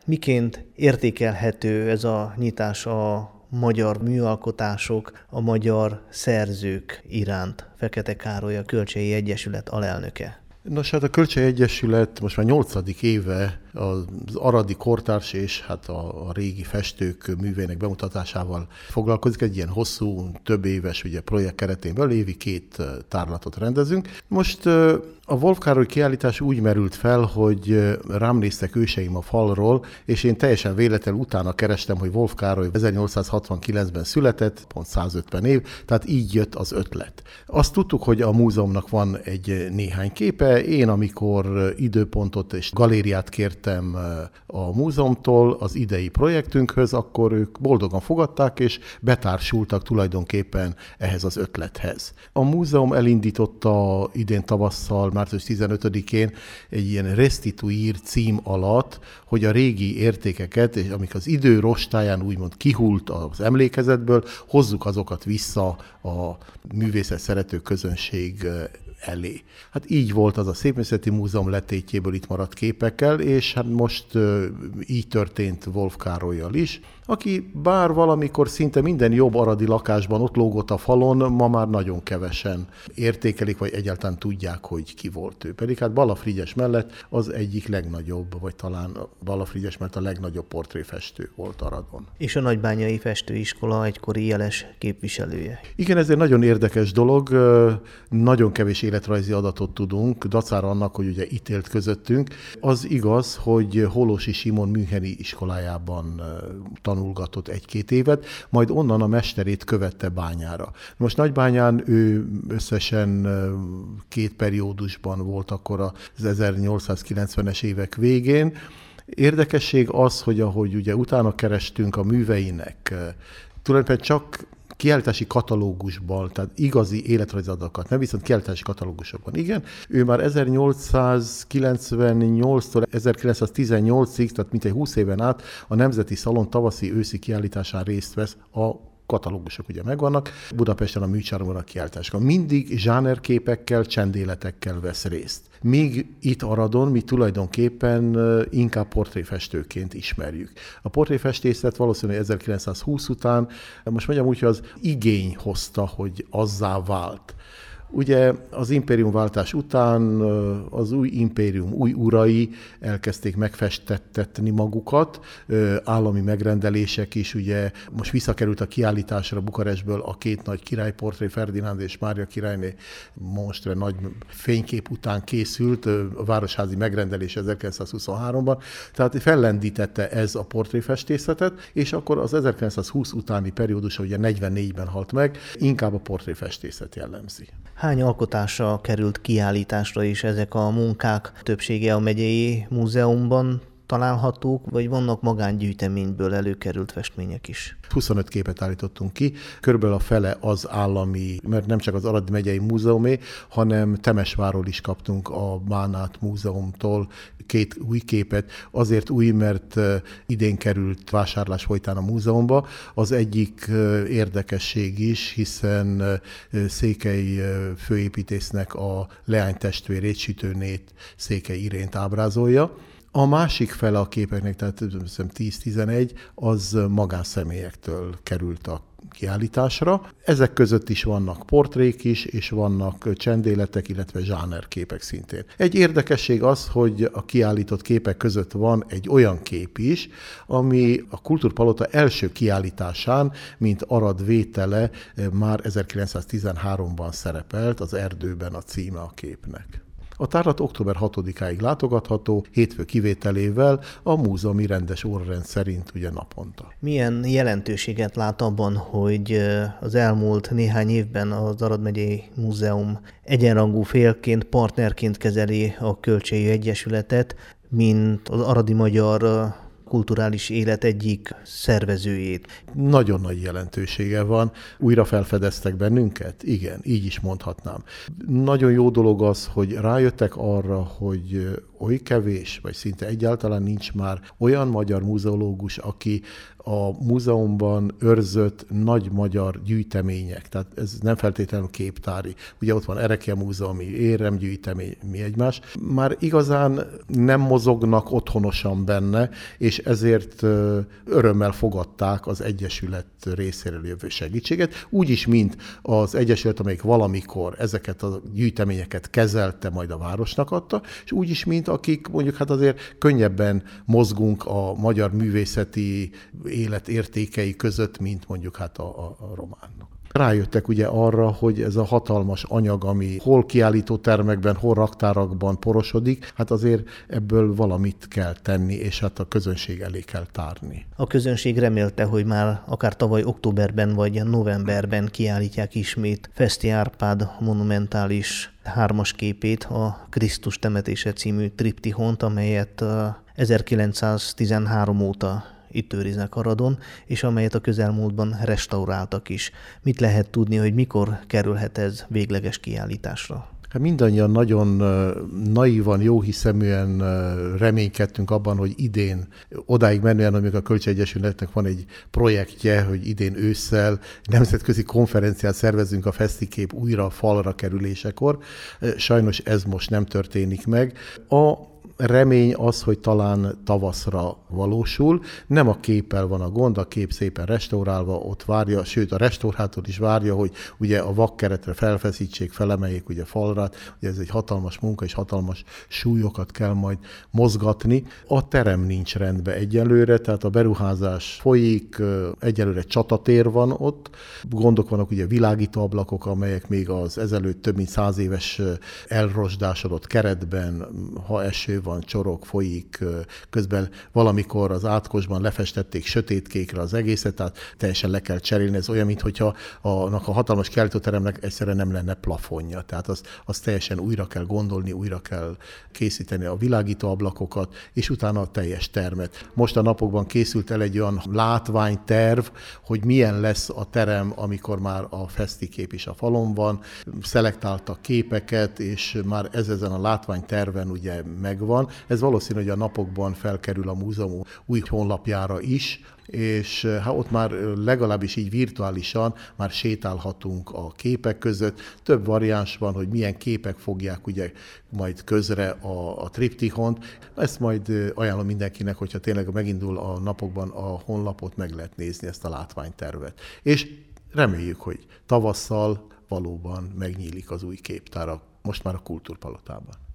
Miként értékelhető ez a nyitás a magyar műalkotások, a magyar szerzők iránt? Fekete Károly, a Kölcsei Egyesület alelnöke. Nos, hát a Kölcsei Egyesület most már 8. éve az aradi kortárs és hát a régi festők művének bemutatásával foglalkozik. Egy ilyen hosszú, több éves projekt keretén belül évi 2 tárlatot rendezünk. Most a Wolf Károly kiállítás úgy merült fel, hogy rám néztek őseim a falról, és én teljesen véletlenül utána kerestem, hogy Wolf Károly 1869-ben született, pont 150 év, tehát így jött az ötlet. Azt tudtuk, hogy a múzeumnak van egy néhány képe. Én, amikor időpontot és galériát kértem a múzeumtól az idei projektünkhöz, akkor ők boldogan fogadták, és betársultak tulajdonképpen ehhez az ötlethez. A múzeum elindította idén tavasszal, március 15-én egy ilyen restituír cím alatt, hogy a régi értékeket, és amik az idő rostáján úgymond kihult az emlékezetből, hozzuk azokat vissza a művészet szerető közönség elé. Hát így volt az a Szépművészeti Múzeum letétjéből itt maradt képekkel, és hát most így történt Wolf Károllyal is, aki bár valamikor szinte minden jobb aradi lakásban ott lógott a falon, ma már nagyon kevesen értékelik, vagy egyáltalán tudják, hogy ki volt ő. Pedig hát Balla Frigyes mellett az egyik legnagyobb, vagy talán Balla Frigyes mellett a legnagyobb portréfestő volt Aradon. És a Nagybányai Festőiskola egykori jeles képviselője. Igen, ez egy nagyon érdekes dolog, nagyon kevés életrajzi adatot tudunk, dacára annak, hogy ugye itt élt közöttünk. Az igaz, hogy Hollósy Simon Müncheni iskolájában tanulgatott 1-2 évet, majd onnan a mesterét követte Bányára. Most Nagybányán ő összesen 2 periódusban volt akkor az 1890-es évek végén. Érdekesség az, hogy ahogy ugye utána kerestünk a műveinek, tulajdonképpen csak kiállítási katalógusban, tehát igazi életrajzadatokat, nem viszont kiállítási katalógusokban. Igen, ő már 1898-tól 1918-ig, tehát mintegy 20 éven át a Nemzeti Szalon tavaszi-őszi kiállításán részt vesz. A katalógusok ugye megvannak, Budapesten a Műcsarnokban a kiállításkor. Mindig zsánerképekkel, csendéletekkel vesz részt. Míg itt Aradon mi tulajdonképpen inkább portréfestőként ismerjük. A portréfestészet valószínűleg 1920 után, most mondjam úgy, hogy az igény hozta, hogy azzá vált. Ugye az impériumváltás után az új impérium, új urai elkezdték megfestettetni magukat, állami megrendelések is, ugye most visszakerült a kiállításra Bukarestből a 2 nagy királyportré, Ferdinánd és Mária királyné, most nagy fénykép után készült, a városházi megrendelés 1923-ban, tehát fellendítette ez a portréfestészetet, és akkor az 1920 utáni periódus, ugye 44-ben halt meg, inkább a portréfestészet jellemzi. Hány alkotásra került kiállításra is ezek a munkák? Többsége a megyei múzeumban találhatók, vagy vannak magángyűjteményből előkerült festmények is? 25 képet állítottunk ki, körülbelül a fele az állami, mert nem csak az Aradi Megyei Múzeumé, hanem Temesvárról is kaptunk a Bánát Múzeumtól 2 új képet. Azért új, mert idén került vásárlás folytán a múzeumba. Az egyik érdekesség is, hiszen Székely főépítésznek a leánytestvérét, Sütőnét, Székely Irént ábrázolja. A másik fele a képeknek, tehát 10-11, az magánszemélyektől került a kiállításra. Ezek között is vannak portrék is, és vannak csendéletek, illetve zsánerképek szintén. Egy érdekesség az, hogy a kiállított képek között van egy olyan kép is, ami a Kultúrpalota első kiállításán, mint Arad vétele, már 1913-ban szerepelt, az Erdőben a címe a képnek. A tárlat október 6-áig látogatható, hétfő kivételével a múzeumi rendes órarend szerint ugye naponta. Milyen jelentőséget lát abban, hogy az elmúlt néhány évben az Arad megyei múzeum egyenrangú félként, partnerként kezeli a Kölcsei Egyesületet, mint az aradi magyar kulturális élet egyik szervezőjét? Nagyon nagy jelentősége van. Újra felfedeztek bennünket? Igen, így is mondhatnám. Nagyon jó dolog az, hogy rájöttek arra, hogy oly kevés, vagy szinte egyáltalán nincs már olyan magyar muzeológus, aki a múzeumban őrzött nagy magyar gyűjtemények, tehát ez nem feltétlenül képtári. Ugye ott van Erekje Múzeumi, éremgyűjtemény, mi egymás. Már igazán nem mozognak otthonosan benne, és ezért örömmel fogadták az Egyesület részéről jövő segítséget. Úgyis, mint az Egyesület, amelyik valamikor ezeket a gyűjteményeket kezelte, majd a városnak adta, és úgyis, mint akik mondjuk hát azért könnyebben mozgunk a magyar művészeti élet értékei között, mint mondjuk hát a románnak. Rájöttek ugye arra, hogy ez a hatalmas anyag, ami hol kiállítótermekben, hol raktárakban porosodik, hát azért ebből valamit kell tenni, és hát a közönség elé kell tárni. A közönség remélte, hogy már akár tavaly októberben vagy novemberben kiállítják ismét Feszti Árpád monumentális 3-as képét, a Krisztus temetése című triptihont, amelyet 1913 óta itt őriznek Aradon, és amelyet a közelmúltban restauráltak is. Mit lehet tudni, hogy mikor kerülhet ez végleges kiállításra? Hát mindannyian nagyon naívan, jóhiszeműen reménykedtünk abban, hogy idén odáig menően, amikor a Kölcsei-Egyesületnek van egy projektje, hogy idén ősszel nemzetközi konferenciát szervezünk a Fesztikép újra falra kerülésekor. Sajnos ez most nem történik meg. A remény az, hogy talán tavaszra valósul. Nem a képpel van a gond, a kép szépen restaurálva ott várja, sőt a restaurátor is várja, hogy ugye a vakkeretre felfeszítsék, felemeljék ugye falra, ugye ez egy hatalmas munka, és hatalmas súlyokat kell majd mozgatni. A terem nincs rendben egyelőre, tehát a beruházás folyik, egyelőre csatatér van ott. Gondok vannak ugye világítóablakok, amelyek még az ezelőtt több mint 100 éves elrosdásodott keretben, ha eső van, csorog, folyik, közben valamikor az átkosban lefestették sötétkékre az egészet, tehát teljesen le kell cserélni. Ez olyan, mintha a hatalmas kiállítóteremnek egyszerűen nem lenne plafonja. Tehát azt teljesen újra kell gondolni, újra kell készíteni a világító ablakokat, és utána a teljes termet. Most a napokban készült el egy olyan látványterv, hogy milyen lesz a terem, amikor már a Fesztikép is a falon van. Szelektáltak képeket, és már ezen a látványterven ugye megvan. Ez valószínű, hogy a napokban felkerül a múzeum új honlapjára is, és hát ott már legalábbis így virtuálisan már sétálhatunk a képek között. Több variáns van, hogy milyen képek fogják ugye majd közre a triptihont. Ezt majd ajánlom mindenkinek, hogyha tényleg megindul a napokban a honlapot, meg lehet nézni ezt a látványtervet. És reméljük, hogy tavasszal valóban megnyílik az új képtár, most már a Kultúrpalotában.